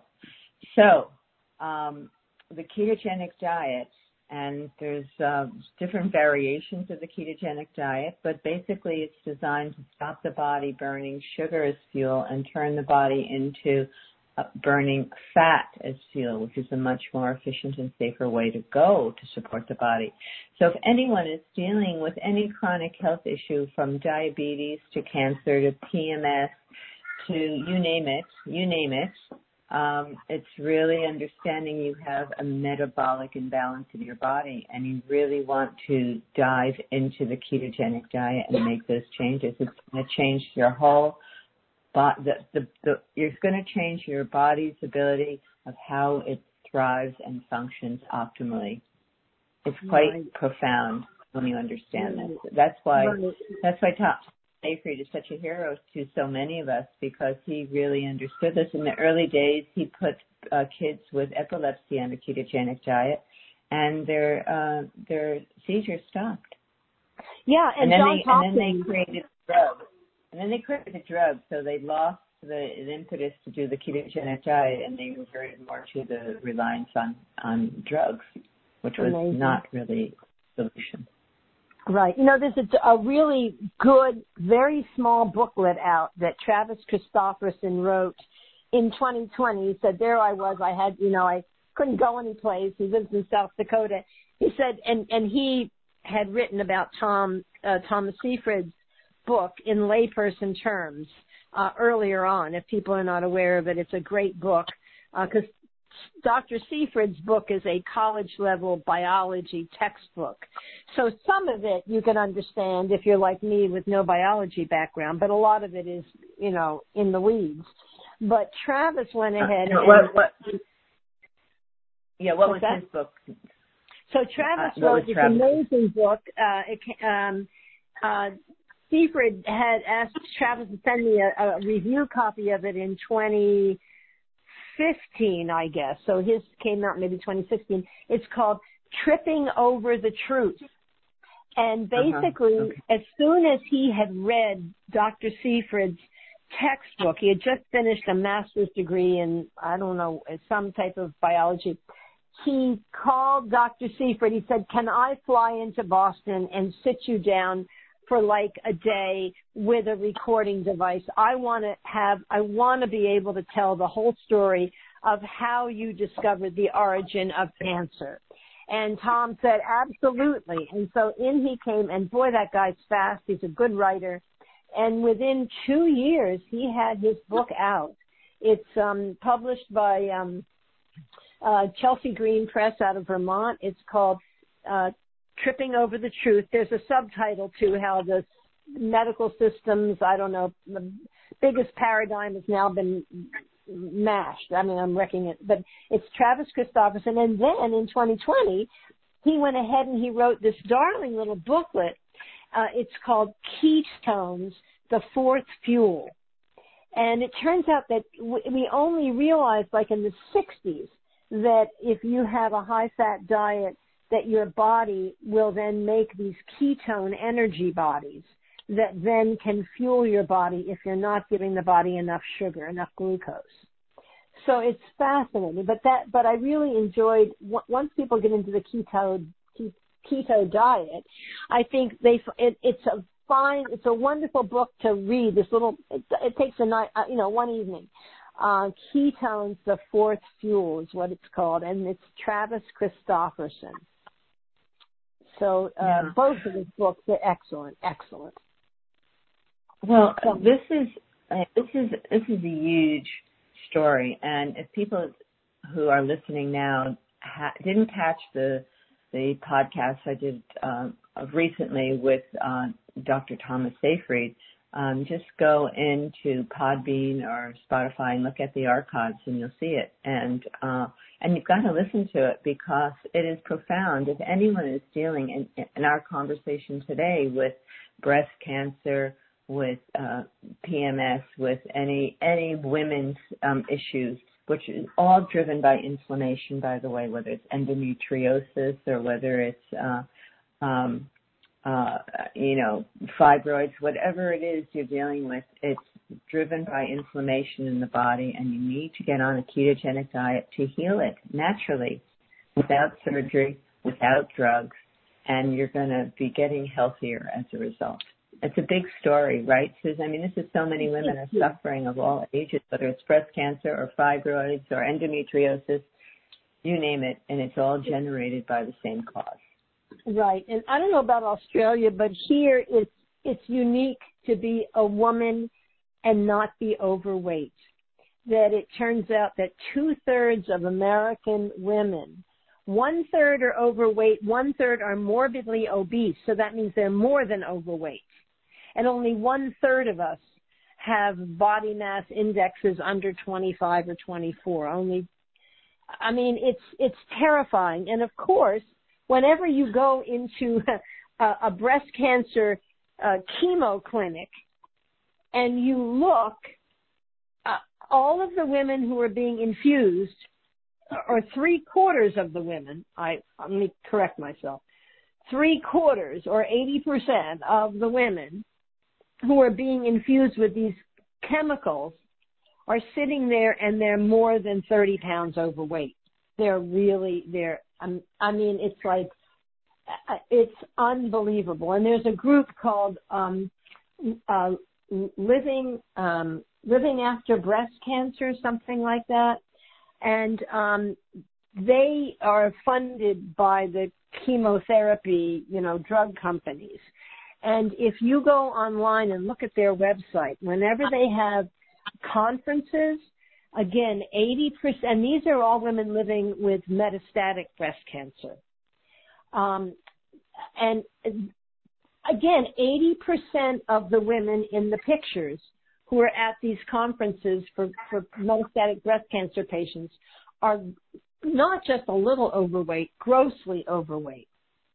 Speaker 1: So um, the ketogenic diet, and there's uh, different variations of the ketogenic diet, but basically it's designed to stop the body burning sugar as fuel and turn the body into Uh, burning fat as fuel, which is a much more efficient and safer way to go to support the body. So if anyone is dealing with any chronic health issue, from diabetes to cancer to P M S to you name it, you name it, um, it's really understanding you have a metabolic imbalance in your body, and you really want to dive into the ketogenic diet and make those changes. It's going to change your whole But the, the, the, it's going to change your body's ability of how it thrives and functions optimally. It's quite right. profound when you understand right. this. That's why right. that's why Tom Seyfried is such a hero to so many of us, because he really understood this. In the early days, he put uh, kids with epilepsy on a ketogenic diet, and their uh, their seizures stopped.
Speaker 2: Yeah, and,
Speaker 1: and then
Speaker 2: John
Speaker 1: they
Speaker 2: Hopkins.
Speaker 1: and then they created drugs. And then they created the drugs, so they lost the, the impetus to do the ketogenic diet, and they reverted more to the reliance on, on drugs, which was Amazing. Not really a solution.
Speaker 2: Right. You know, there's a, a really good, very small booklet out that Travis Christofferson wrote in twenty twenty. He said, there I was, I had, you know, I couldn't go anyplace. He lives in South Dakota. He said, and, and he had written about Tom, uh, Thomas Seyfried's book in layperson terms uh, earlier on. If people are not aware of it, it's a great book, because uh, Doctor Seyfried's book is a college-level biology textbook. So some of it you can understand if you're like me with no biology background, but a lot of it is, you know, in the weeds. But Travis went ahead
Speaker 1: uh,
Speaker 2: and...
Speaker 1: What, what, yeah, what was
Speaker 2: that?
Speaker 1: his book
Speaker 2: So Travis
Speaker 1: uh,
Speaker 2: wrote this
Speaker 1: Travis?
Speaker 2: amazing book. Uh, it, um, uh, Seyfried had asked Travis to send me a, a review copy of it in twenty fifteen, I guess. So his came out maybe twenty sixteen. It's called Tripping Over the Truth. And basically,
Speaker 1: uh-huh. okay.
Speaker 2: as soon as he had read Doctor Seyfried's textbook, he had just finished a master's degree in, I don't know, some type of biology. He called Doctor Seyfried. He said, can I fly into Boston and sit you down for like a day with a recording device? I want to have, I want to be able to tell the whole story of how you discovered the origin of cancer. And Tom said, absolutely. And so in he came, and boy, that guy's fast. He's a good writer. And within two years, he had his book out. It's um, published by um, uh, Chelsea Green Press out of Vermont. It's called uh, Tripping Over the Truth. There's a subtitle to how the medical systems, I don't know, the biggest paradigm has now been mashed. I mean, I'm wrecking it, but it's Travis Christofferson. And then in twenty twenty, he went ahead and he wrote this darling little booklet. Uh, it's called Ketones, the Fourth Fuel. And it turns out that we only realized, like in the sixties, that if you have a high-fat diet, that your body will then make these ketone energy bodies that then can fuel your body if you're not giving the body enough sugar, enough glucose. So it's fascinating. But that, but I really enjoyed, once people get into the keto, keto diet, I think they, it, it's a fine, it's a wonderful book to read. This little, it, it takes a night, uh, you know, one evening. Uh, Ketones, the Fourth Fuel is what it's called, and it's Travis Christofferson. So uh,
Speaker 1: yeah.
Speaker 2: both of his books are excellent, excellent.
Speaker 1: Well, this is this is this is a huge story, and if people who are listening now ha- didn't catch the the podcast I did uh, recently with uh, Doctor Thomas Seyfried, um, just go into Podbean or Spotify and look at the archives, and you'll see it. And uh, and you've got to listen to it because it is profound. If anyone is dealing in, in our conversation today with breast cancer, with uh, P M S, with any any women's um, issues, which is all driven by inflammation, by the way, whether it's endometriosis or whether it's, uh, um, uh, you know, fibroids, whatever it is you're dealing with, it's driven by inflammation in the body, and you need to get on a ketogenic diet to heal it naturally, without surgery, without drugs, and you're going to be getting healthier as a result. It's a big story, right, Susan? I mean, this is so many women are suffering of all ages, whether it's breast cancer or fibroids or endometriosis, you name it, and it's all generated by the same cause.
Speaker 2: Right. And I don't know about Australia, but here it's, it's unique to be a woman and not be overweight. That it turns out that two-thirds of American women, one-third are overweight, one-third are morbidly obese, so that means they're more than overweight. And only one-third of us have body mass indexes under twenty-five or twenty-four. Only, I mean, it's it's terrifying. And, of course, whenever you go into a, a breast cancer uh, chemo clinic and you look, uh, all of the women who are being infused, or three-quarters of the women, I let me correct myself, three-quarters or eighty percent of the women who are being infused with these chemicals are sitting there and they're more than thirty pounds overweight. They're really, they're, um, I mean, it's like, it's unbelievable. And there's a group called um, uh, Living um, Living After Breast Cancer, something like that. And um, they are funded by the chemotherapy, you know, drug companies. And if you go online and look at their website, whenever they have conferences, again, eighty percent, and these are all women living with metastatic breast cancer. Um, and again, eighty percent of the women in the pictures who are at these conferences for, for metastatic breast cancer patients are not just a little overweight, grossly overweight.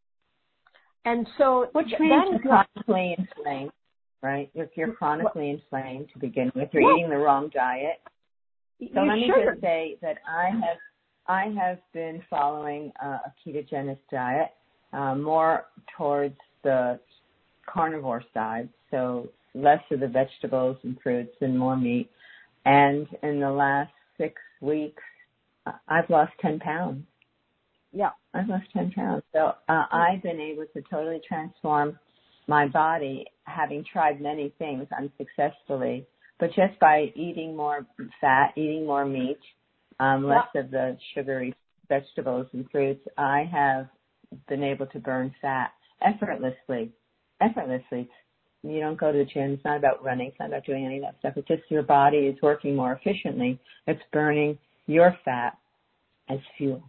Speaker 2: And so
Speaker 1: which means that is chronically inflamed, right? You're, you're chronically inflamed to begin with. You're yeah. eating the wrong diet. So
Speaker 2: you're
Speaker 1: let me
Speaker 2: sugar.
Speaker 1: just say that I have I have been following uh, a ketogenic diet, uh, more towards the carnivore side, so less of the vegetables and fruits and more meat. And in the last six weeks, I've lost ten pounds.
Speaker 2: Yeah.
Speaker 1: I've lost ten pounds. So uh, I've been able to totally transform my body, having tried many things unsuccessfully, but just by eating more fat, eating more meat, um, less yeah. of the sugary vegetables and fruits, I have been able to burn fat effortlessly. Effortlessly. You don't go to the gym. It's not about running. It's not about doing any of that stuff. It's just your body is working more efficiently. It's burning your fat as fuel.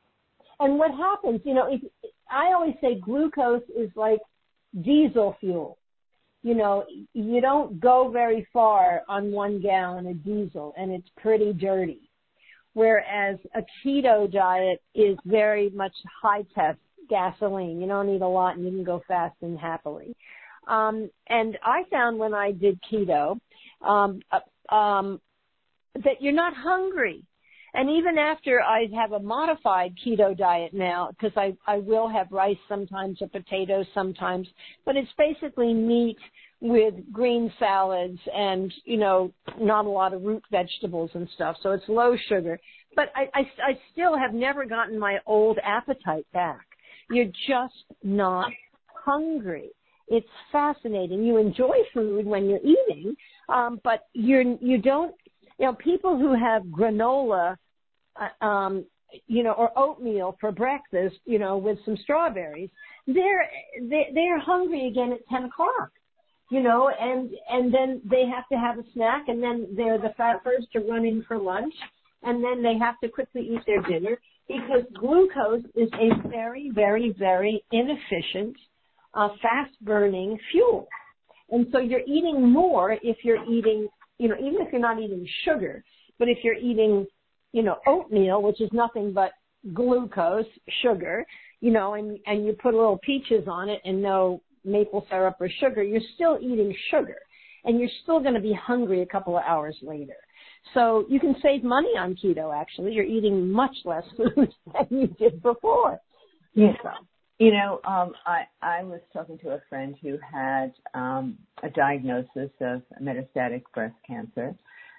Speaker 2: And what happens, you know, if, I always say glucose is like diesel fuel. You know, you don't go very far on one gallon of diesel, and it's pretty dirty. Whereas a keto diet is very much high-test gasoline. You don't need a lot, and you can go fast and happily. Um, and I found when I did keto um, uh, um, that you're not hungry. And even after I have a modified keto diet now, because I, I will have rice sometimes or potatoes sometimes, but it's basically meat with green salads and, you know, not a lot of root vegetables and stuff. So it's low sugar. But I, I, I still have never gotten my old appetite back. You're just not hungry. It's fascinating. You enjoy food when you're eating, um, but you're, you don't, you know, people who have granola, uh, um, you know, or oatmeal for breakfast, you know, with some strawberries, they're, they, they're hungry again at ten o'clock, you know, and, and then they have to have a snack, and then they're the first to run in for lunch, and then they have to quickly eat their dinner, because glucose is a very, very, very inefficient Uh, fast-burning fuel. And so you're eating more if you're eating, you know, even if you're not eating sugar, but if you're eating, you know, oatmeal, which is nothing but glucose, sugar, you know, and, and you put a little peaches on it and no maple syrup or sugar, you're still eating sugar. And you're still going to be hungry a couple of hours later. So you can save money on keto, actually. You're eating much less food than you did before.
Speaker 1: Yeah. So. You know, um, I, I was talking to a friend who had um, a diagnosis of metastatic breast cancer,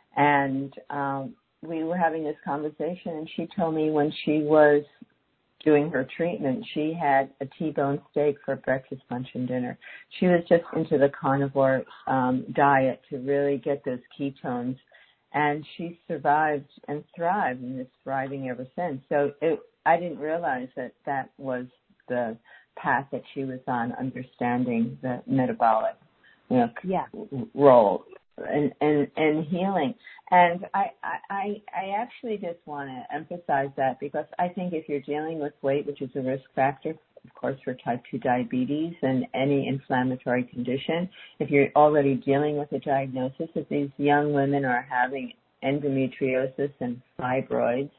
Speaker 1: and um, we were having this conversation, and she told me when she was doing her treatment, she had a T-bone steak for breakfast, lunch, and dinner. She was just into the carnivore um, diet to really get those ketones, and she survived and thrived and is thriving ever since. So it, I didn't realize that that was the path that she was on, understanding the metabolic, you know,
Speaker 2: yeah.
Speaker 1: role and, and, and healing. And I, I, I actually just want to emphasize that, because I think if you're dealing with weight, which is a risk factor, of course, for type two diabetes and any inflammatory condition, if you're already dealing with a diagnosis, if these young women are having endometriosis and fibroids,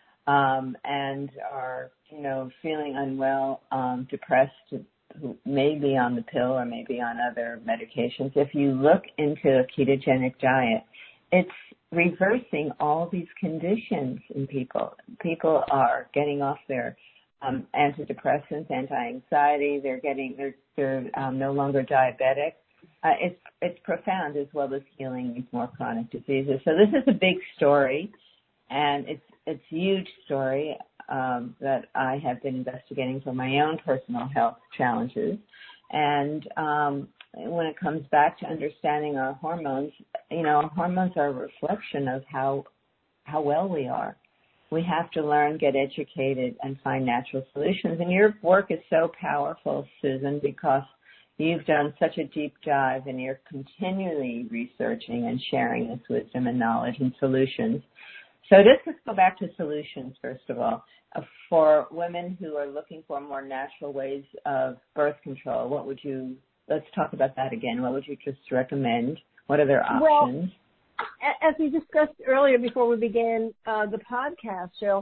Speaker 1: Um, and are, you know, feeling unwell, um, depressed, who may be on the pill or maybe on other medications. If you look into a ketogenic diet, it's reversing all these conditions in people. People are getting off their um, antidepressants, anti-anxiety. They're getting, they're, they're um, no longer diabetic. Uh, it's it's profound, as well as healing these more chronic diseases. So this is a big story, and it's It's a huge story um, that I have been investigating for my own personal health challenges. And um, when it comes back to understanding our hormones, you know, our hormones are a reflection of how how well we are. We have to learn, get educated, and find natural solutions. And your work is so powerful, Susan, because you've done such a deep dive, and you're continually researching and sharing this wisdom and knowledge and solutions. So let's just go back to solutions, first of all. Uh, for women who are looking for more natural ways of birth control, what would you, let's talk about that again. What would you just recommend? What are their options?
Speaker 2: Well, as we discussed earlier before we began uh, the podcast, Cheryl,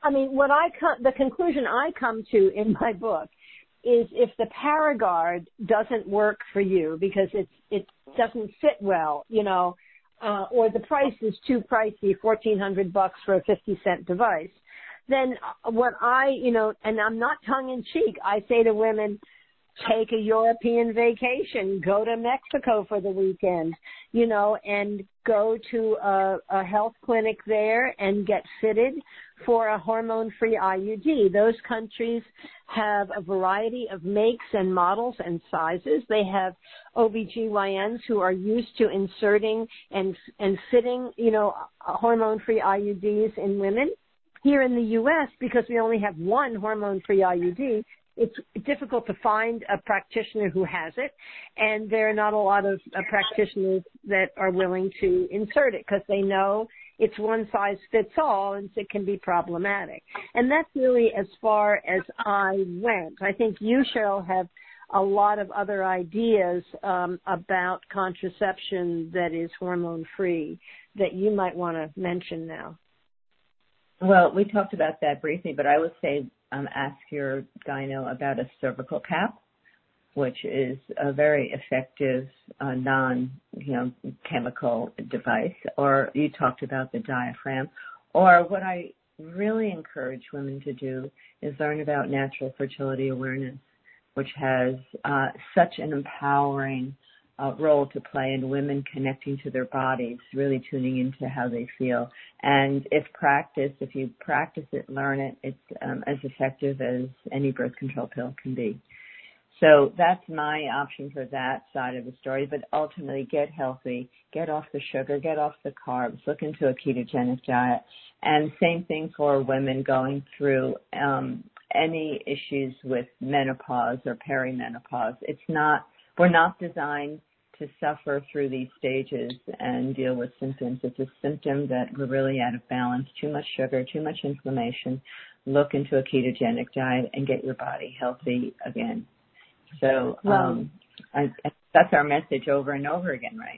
Speaker 2: I mean, what I come, the conclusion I come to in my book is if the Paragard doesn't work for you because it's, it doesn't fit well, you know, uh, or the price is too pricey, fourteen hundred bucks for a fifty cent device, then what I, you know, and I'm not tongue in cheek, I say to women, take a European vacation, go to Mexico for the weekend, you know, and go to a, a health clinic there and get fitted for a hormone-free I U D. Those countries have a variety of makes and models and sizes. They have O B G Y Ns who are used to inserting and, and fitting, you know, hormone-free I U Ds in women. Here in the U S, because we only have one hormone-free I U D, it's difficult to find a practitioner who has it, and there are not a lot of uh, practitioners that are willing to insert it because they know it's one size fits all and it can be problematic. And that's really as far as I went. I think you, Cheryl, have a lot of other ideas um, about contraception that is hormone-free that you might want to mention now.
Speaker 1: Well, we talked about that briefly, but I would say um, ask your gyno about a cervical cap, which is a very effective uh, non, you know, chemical device. Or you talked about the diaphragm. Or what I really encourage women to do is learn about natural fertility awareness, which has uh, such an empowering Uh, role to play in women connecting to their bodies, really tuning into how they feel. And if practiced, if you practice it, learn it, it's um, as effective as any birth control pill can be. So that's my option for that side of the story. But ultimately, get healthy, get off the sugar, get off the carbs, look into a ketogenic diet. And same thing for women going through um, any issues with menopause or perimenopause. It's not We're not designed to suffer through these stages and deal with symptoms. It's a symptom that we're really out of balance, too much sugar, too much inflammation. Look into a ketogenic diet and get your body healthy again. So um, I, that's our message over and over again, right?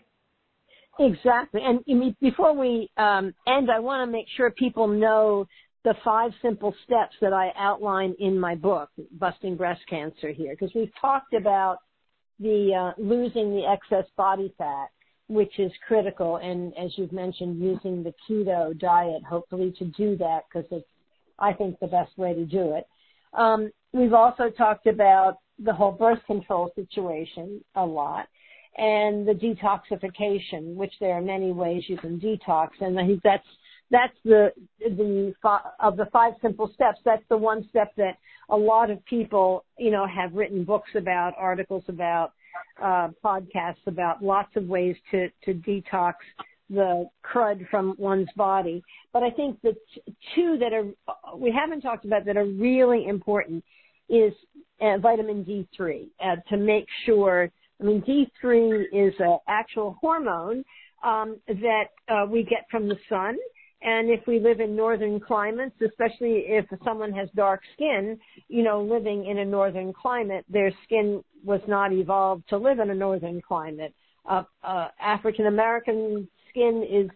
Speaker 2: Exactly. And before we um, end, I want to make sure people know the five simple steps that I outline in my book, Busting Breast Cancer here, because we've talked about the uh, losing the excess body fat, which is critical, and as you've mentioned, using the keto diet, hopefully to do that, because it's, I think, the best way to do it. Um, we've also talked about the whole birth control situation a lot, and the detoxification, which there are many ways you can detox, and I think that's that's the the of the five simple steps. That's the one step that a lot of people, you know, have written books about, articles about, uh, podcasts about, lots of ways to, to detox the crud from one's body. But I think the t- two that are, we haven't talked about that are really important is uh, vitamin D three, uh, to make sure, I mean, D three is an actual hormone um, that uh, we get from the sun. And if we live in northern climates, especially if someone has dark skin, you know, living in a northern climate, their skin was not evolved to live in a northern climate. Uh, uh, African American skin is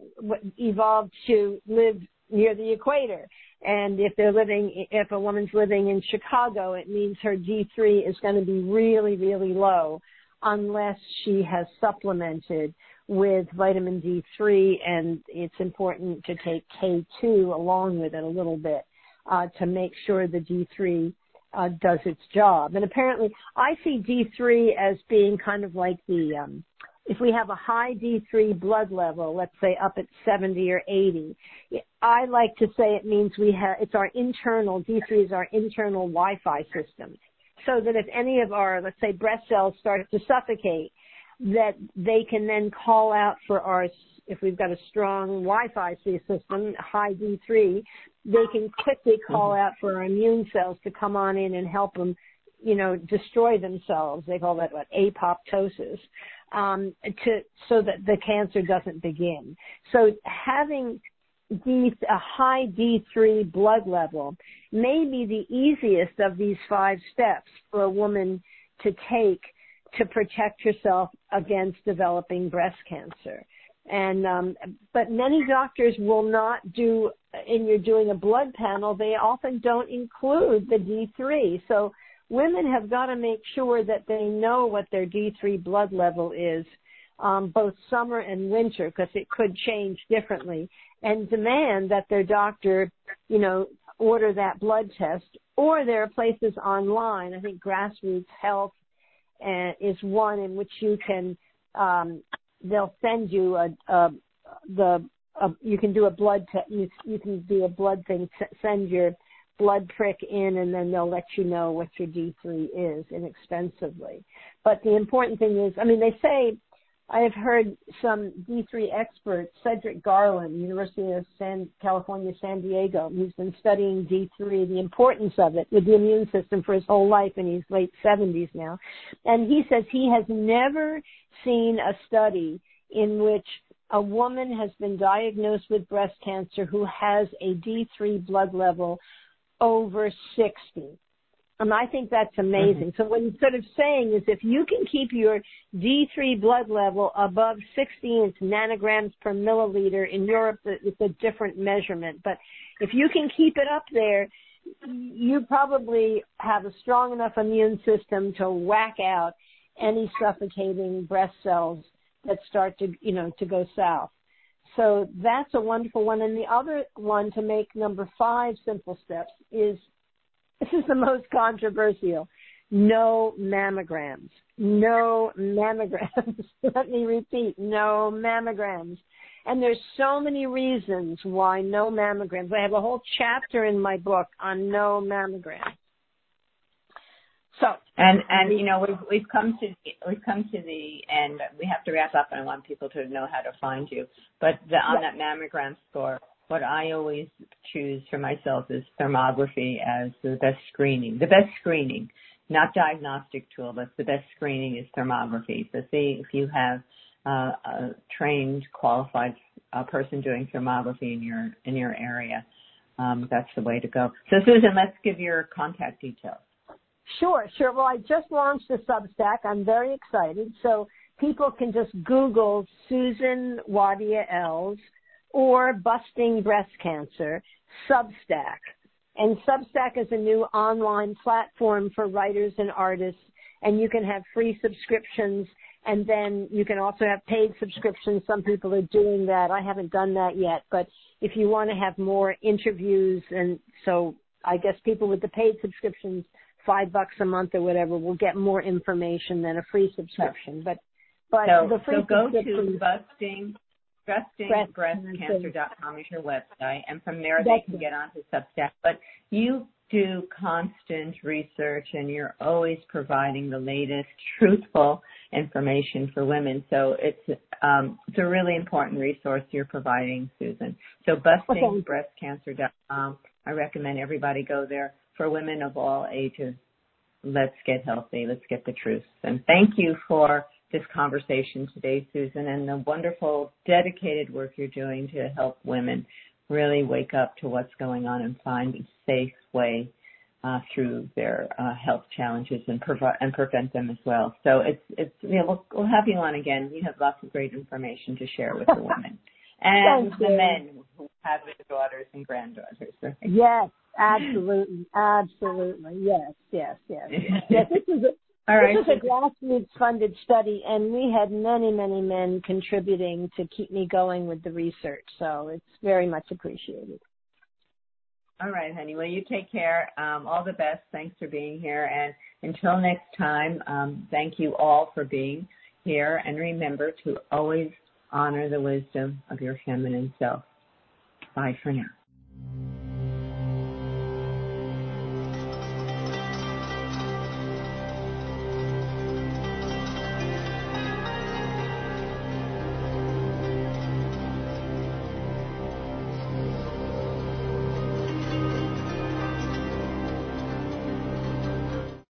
Speaker 2: evolved to live near the equator. And if they're living, if a woman's living in Chicago, it means her D three is going to be really, really low unless she has supplemented with vitamin D three, and it's important to take K two along with it a little bit uh, to make sure the D three uh, does its job. And apparently, I see D three as being kind of like the, um, if we have a high D three blood level, let's say up at seventy or eighty, I like to say it means we have, it's our internal, D three is our internal Wi-Fi system. So that if any of our, let's say, breast cells start to suffocate, that they can then call out for our, if we've got a strong Wi-Fi system, high D three, they can quickly call out for our immune cells to come on in and help them, you know, destroy themselves. They call that what, apoptosis, um, to, so that the cancer doesn't begin. So having D, a high D three blood level may be the easiest of these five steps for a woman to take to protect herself against developing breast cancer. And um, but many doctors will not do, and you're doing a blood panel, they often don't include the D three. So women have got to make sure that they know what their D three blood level is, um, both summer and winter, because it could change differently, and demand that their doctor, you know, order that blood test. Or there are places online, I think Grassroots Health uh, is one in which you can, um, they'll send you a, a the a, you can do a blood te- you, you can do a blood thing, send your blood prick in, and then they'll let you know what your D three is inexpensively. But the important thing is, I mean, they say, I have heard some D three experts, Cedric Garland, University of San, California, San Diego, who's been studying D three, the importance of it with the immune system for his whole life, in his late seventies now. And he says he has never seen a study in which a woman has been diagnosed with breast cancer who has a D three blood level over sixty. And I think that's amazing. Mm-hmm. So what he's sort of saying is if you can keep your D three blood level above sixty nanograms per milliliter, in Europe it's a different measurement, but if you can keep it up there, you probably have a strong enough immune system to whack out any suffocating breast cells that start to, you know, to go south. So that's a wonderful one. And the other one to make number five simple steps is, this is the most controversial, no mammograms. No mammograms. Let me repeat, no mammograms. And there's so many reasons why no mammograms. I have a whole chapter in my book on no mammograms. So,
Speaker 1: and and you know we've we've come to we've come to the end. We have to wrap up, and I want people to know how to find you. But the, on yeah. that mammogram score, what I always choose for myself is thermography as the best screening. The best screening, not diagnostic tool, but the best screening is thermography. So see if you have uh, a trained, qualified uh, person doing thermography in your in your area. Um, that's the way to go. So Susan, let's give your contact details.
Speaker 2: Sure, sure. Well, I just launched a Substack. I'm very excited. So people can just Google Susan Wadia Els or Busting Breast Cancer, Substack. And Substack is a new online platform for writers and artists, and you can have free subscriptions, and then you can also have paid subscriptions. Some people are doing that. I haven't done that yet, but if you want to have more interviews, and so I guess people with the paid subscriptions, five bucks a month or whatever, will get more information than a free subscription. But but
Speaker 1: so,
Speaker 2: the free
Speaker 1: so go
Speaker 2: subscription,
Speaker 1: to busting busting breast cancer dot com is your website, and from there they can get onto Substack. But you do constant research, and you're always providing the latest truthful information for women. So it's um, it's a really important resource you're providing, Susan. So busting breast cancer dot com. I recommend everybody go there. For women of all ages, let's get healthy. Let's get the truth. And thank you for this conversation today, Susan, and the wonderful, dedicated work you're doing to help women really wake up to what's going on and find a safe way uh, through their uh, health challenges and, provi- and prevent them as well. So it's, it's you know, we'll, we'll have you on again. You have lots of great information to share with the women and the men who have their daughters and granddaughters. Right?
Speaker 2: Yes. Absolutely, absolutely, yes, yes, yes, yes. This is a,
Speaker 1: All right.
Speaker 2: this is a grassroots-funded study, and we had many, many men contributing to keep me going with the research. So it's very much appreciated.
Speaker 1: All right, honey. Well, you take care. Um, all the best. Thanks for being here, and until next time, um, thank you all for being here. And remember to always honor the wisdom of your feminine self. Bye for now.